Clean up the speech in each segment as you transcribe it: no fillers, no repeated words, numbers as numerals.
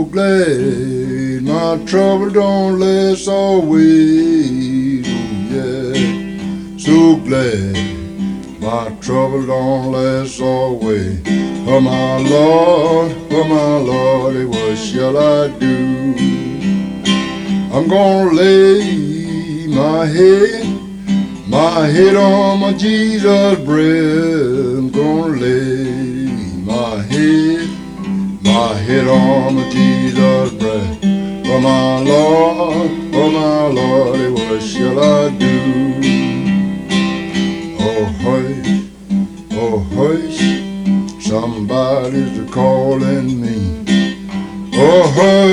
glad my trouble don't last always. Oh yeah, so glad my trouble don't last always. Oh my Lord, what shall I do? I'm gonna lay my head on my Jesus' breast. I'm gonna lay my head on my Jesus' breast. Oh my Lord, what shall I do? Oh hush, somebody's calling me. Oh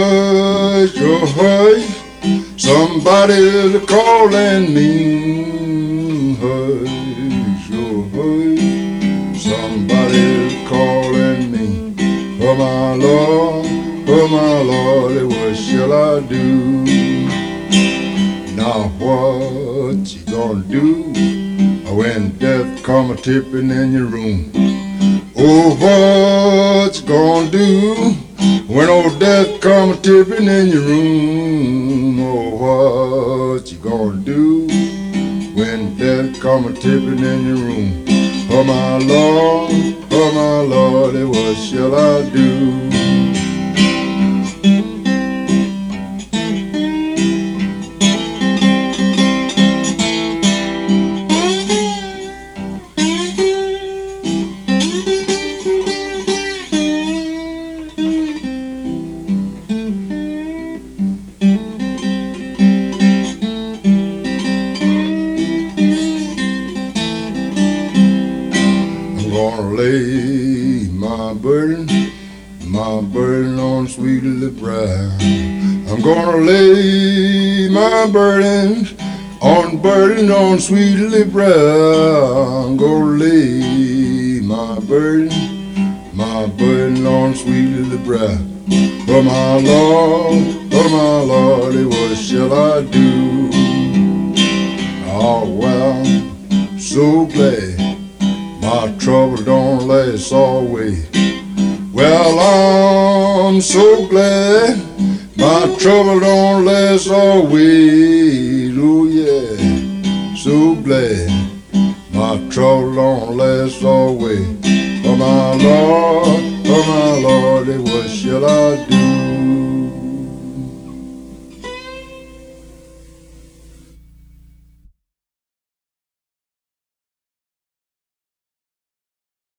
hush, somebody's calling me. Hush, oh hush, somebody's calling me. Oh my Lord, what shall I do? Now what you gonna do when death come a tipping in your room? Oh, what you gonna do when old death come a tipping in your room? Oh, what you gonna do when death come a tipping in your room? Oh my Lord, what shall I do? Gonna lay my burden on sweet little brow. I'm gonna lay my burden on sweet little brow. I'm gonna lay my burden on sweet little brow. Oh my Lord, what shall I do? Oh well, so glad my trouble don't last always. Well, I'm so glad my trouble don't last always. Oh yeah, so glad my trouble don't last always. Oh my Lord, what shall I do?